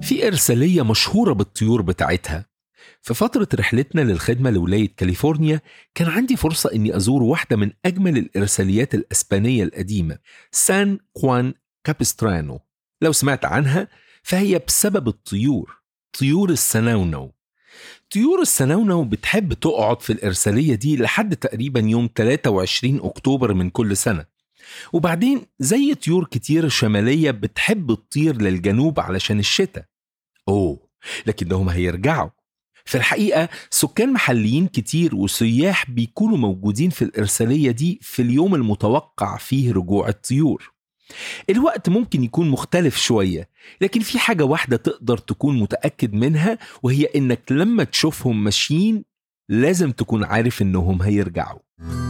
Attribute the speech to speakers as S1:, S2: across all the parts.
S1: في إرسالية مشهورة بالطيور بتاعتها. في فترة رحلتنا للخدمة لولاية كاليفورنيا كان عندي فرصة إني أزور واحدة من أجمل الإرساليات الأسبانية القديمة، سان خوان كابسترانو. لو سمعت عنها فهي بسبب الطيور، طيور السنونو. طيور السنونو بتحب تقعد في الإرسالية دي لحد تقريبا يوم 23 أكتوبر من كل سنة، وبعدين زي طيور كتير شمالية بتحب تطير للجنوب علشان الشتاء. لكنهم هيرجعوا. في الحقيقة سكان محليين كتير وسياح بيكونوا موجودين في الإرسالية دي في اليوم المتوقع فيه رجوع الطيور. الوقت ممكن يكون مختلف شوية، لكن في حاجة واحدة تقدر تكون متأكد منها، وهي إنك لما تشوفهم ماشيين لازم تكون عارف إنهم هيرجعوا.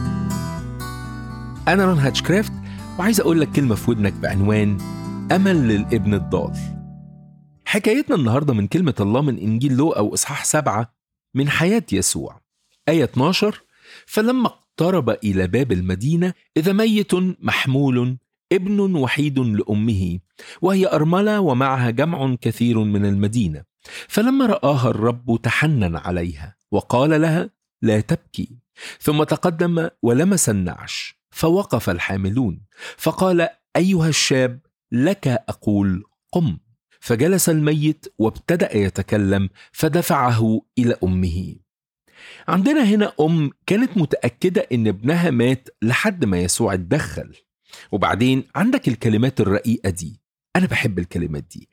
S1: أنا رون هاتشكرافت، وعايز أقول لك كلمة في ودنك بعنوان أمل للابن الضال. حكايتنا النهاردة من كلمة الله من إنجيل لوقا وإصحاح 7 من حياة يسوع. آية 12: فلما اقترب إلى باب المدينة إذا ميت محمول ابن وحيد لأمه وهي أرملة ومعها جمع كثير من المدينة، فلما رآها الرب تحنن عليها وقال لها لا تبكي. ثم تقدم ولمس النعش فوقف الحاملون، فقال أيها الشاب لك أقول قم. فجلس الميت وابتدأ يتكلم، فدفعه إلى أمه. عندنا هنا كانت متأكدة إن ابنها مات لحد ما يسوع اتدخل. وبعدين عندك الكلمات الرقيقة دي، أنا بحب الكلمات دي،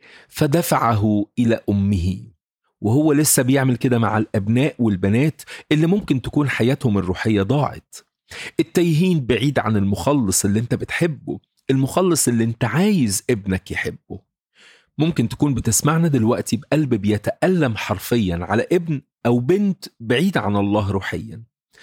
S1: فدفعه إلى أمه. وهو لسه بيعمل كده مع الأبناء والبنات اللي ممكن تكون حياتهم الروحية ضاعت، التايهين بعيد عن المخلص اللي انت بتحبه، المخلص اللي انت عايز ابنك يحبه. ممكن تكون بتسمعنا دلوقتي بقلب بيتألم حرفيا على ابن أو بنت بعيد عن الله روحيا.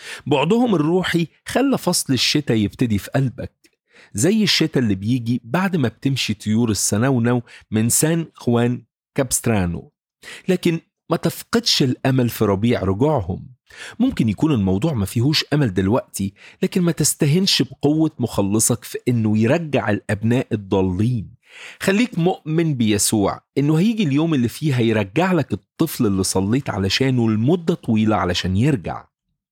S1: بعدهم الروحي خلى فصل الشتاء يبتدي في قلبك، زي الشتاء اللي بيجي بعد ما بتمشي طيور السنونو من سان خوان كابسترانو. لكن ما تفقدش الأمل في ربيع رجوعهم. ممكن يكون الموضوع ما فيهوش أمل دلوقتي، لكن ما تستهنش بقوة مخلصك في إنه يرجع الأبناء الضالين. خليك مؤمن بيسوع إنه هيجي اليوم اللي فيه هيرجع لك الطفل اللي صليت علشانه لمدة طويلة علشان يرجع.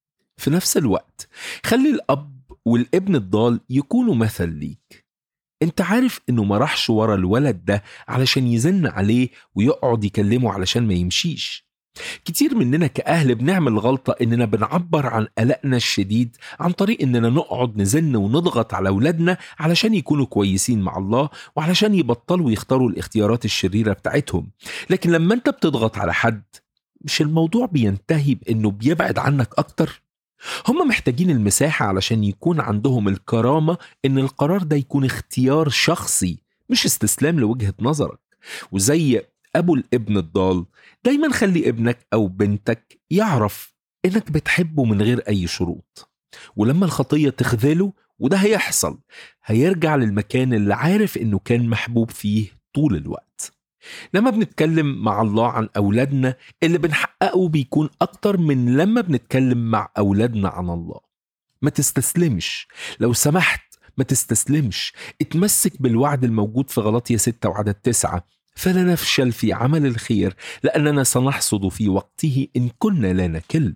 S1: في نفس الوقت خلي الأب والابن الضال يكونوا مثل ليك. انت عارف انه ما راحش ورا الولد ده علشان يزن عليه ويقعد يكلمه علشان ما يمشيش. كتير مننا كأهل بنعمل غلطة اننا بنعبر عن قلقنا الشديد عن طريق اننا نقعد نزن ونضغط على أولادنا علشان يكونوا كويسين مع الله وعلشان يبطلوا يختاروا الاختيارات الشريرة بتاعتهم. لكن لما انت بتضغط على حد، مش الموضوع بينتهي بانه بيبعد عنك اكتر؟ هم محتاجين المساحة علشان يكون عندهم الكرامة إن القرار ده يكون اختيار شخصي مش استسلام لوجهة نظرك. وزي أبو الابن الضال، دايما خلي ابنك أو بنتك يعرف إنك بتحبه من غير أي شروط. ولما الخطية تخذله، وده هيحصل، هيرجع للمكان اللي عارف إنه كان محبوب فيه طول الوقت. لما بنتكلم مع الله عن أولادنا اللي بنحققه بيكون أكتر من لما بنتكلم مع أولادنا عن الله. ما تستسلمش، لو سمحت ما تستسلمش. اتمسك بالوعد الموجود في غلاطية 6 وعدد 9: فلا نفشل في عمل الخير لأننا سنحصد في وقته إن كنا لا نكل.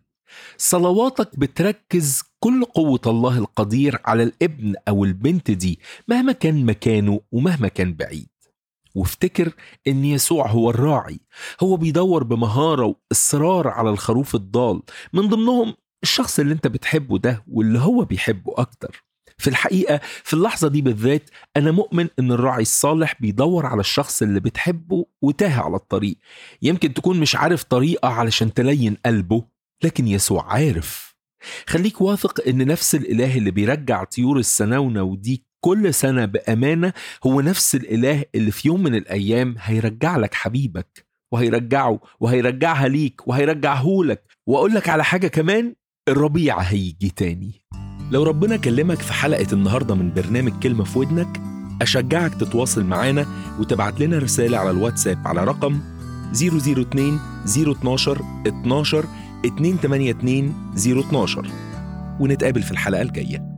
S1: صلواتك بتركز كل قوة الله القدير على الابن أو البنت دي مهما كان مكانه ومهما كان بعيد. وافتكر ان يسوع هو الراعي، هو بيدور بمهارة واصرار على الخروف الضال، من ضمنهم الشخص اللي انت بتحبه ده واللي هو بيحبه اكتر. في الحقيقة في اللحظة دي بالذات انا مؤمن ان الراعي الصالح بيدور على الشخص اللي بتحبه وتاه على الطريق. يمكن تكون مش عارف طريقة علشان تلين قلبه، لكن يسوع عارف. خليك واثق ان نفس الاله اللي بيرجع طيور السنونو دي كل سنة بأمانة هو نفس الإله اللي في يوم من الأيام هيرجع لك حبيبك، وهيرجعه وهيرجعها ليك وهيرجعه لك. وأقول لك على حاجة كمان، الربيع هيجي تاني. لو ربنا كلمك في حلقة النهاردة من برنامج كلمة في ودنك، أشجعك تتواصل معانا وتبعت لنا رسالة على الواتساب على رقم 002 012 12 282 012، ونتقابل في الحلقة الجاية.